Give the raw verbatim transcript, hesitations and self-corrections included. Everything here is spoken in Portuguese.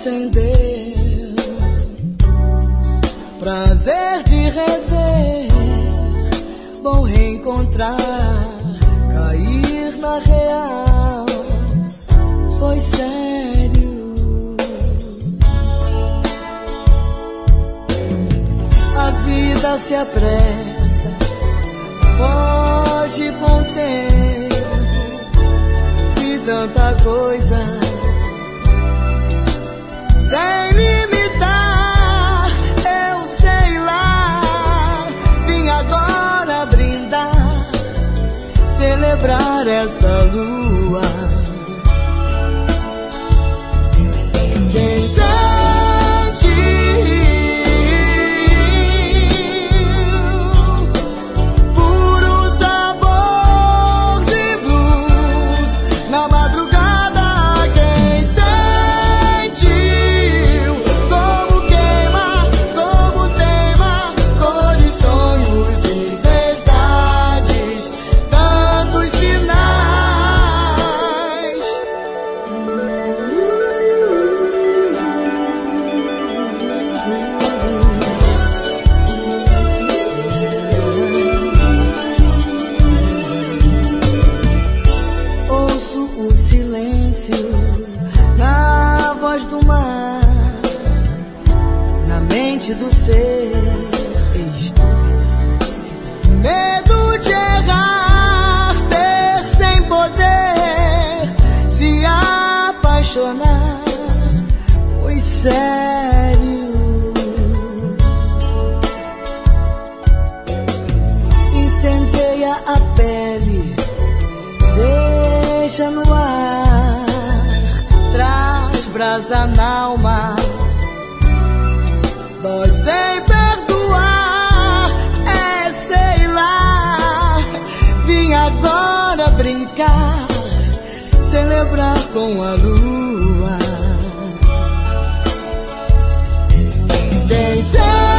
acendeu, prazer de rever, bom reencontrar, cair na real, foi sério. A vida se apressa, foge com o tempo, e tanta coisa sem limitar, eu sei lá. Vim agora brindar, celebrar essa lua. Quem sentiu puro sabor de blues na madrugada. Na voz do mar, na mente do ser, medo de errar, ter sem poder se apaixonar, foi sério. Incendeia a pele, deixa no ar, traz brasa na alma, dói sem perdoar, é sei lá. Vim agora brincar, celebrar com a lua. Quem